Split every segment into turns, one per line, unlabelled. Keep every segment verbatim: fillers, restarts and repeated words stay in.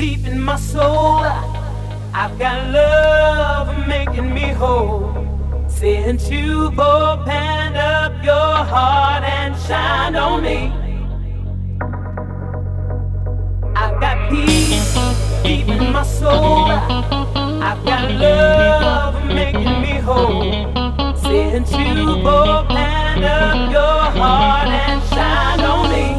deep in my soul. I've got love making me whole. Since you've opened up your heart and shined on me, I've got peace deep in my soul. I've got love making me whole. Since you've opened up your heart and shined on me.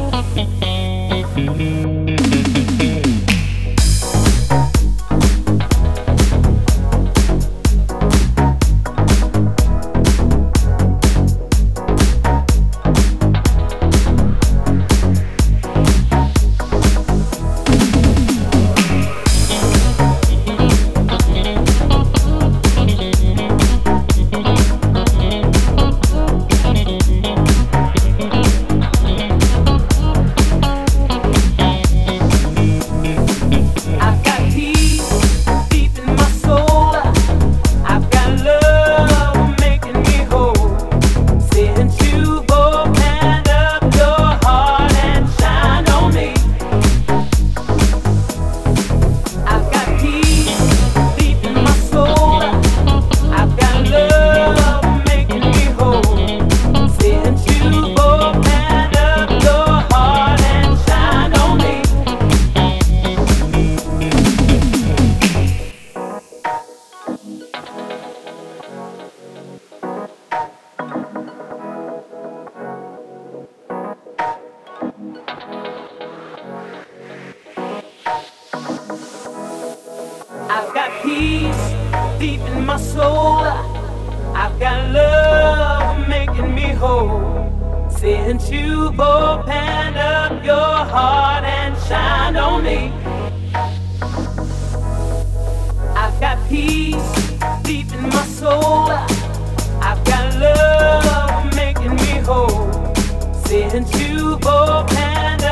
I've got peace deep in my soul. I've got love making me whole. Since you've opened up your heart and shined on me, I've got peace deep in my soul. I've got love making me whole. Since you've opened